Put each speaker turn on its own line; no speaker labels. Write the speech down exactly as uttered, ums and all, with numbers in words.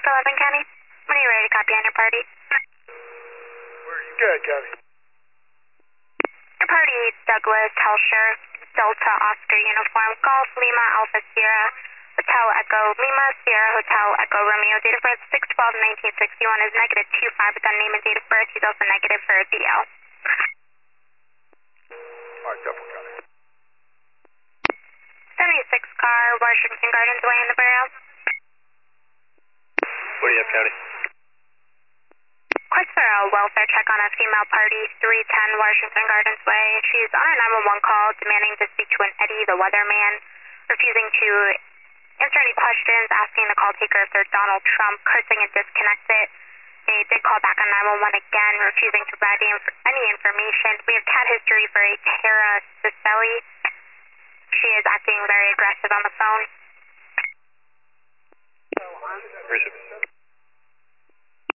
eleven County. When are you ready to copy on your party?
Where are you? Good, copy.
Your party, Douglas, Helsher, Delta, Oscar, Uniform, Golf, Lima, Alpha, Sierra, Hotel, Echo, Lima, Sierra, Hotel, Echo, Romeo, date of birth six twelve nineteen sixty-one is negative two five, but then name and date of birth, he's also negative for a D L.
Alright, double copy.
seventy-six car, Washington Gardens Way in the borough.
What do you have, County?
Request for a welfare check on a female party, three ten Washington Gardens Way. She's on a nine one one call demanding to speak to an Eddie, the weatherman, refusing to answer any questions, asking the call taker if they're Donald Trump, cursing and disconnected. They did call back on nine one one again, refusing to provide any information. We have cat history for a Tara Cicelli. She is acting very aggressive on the phone.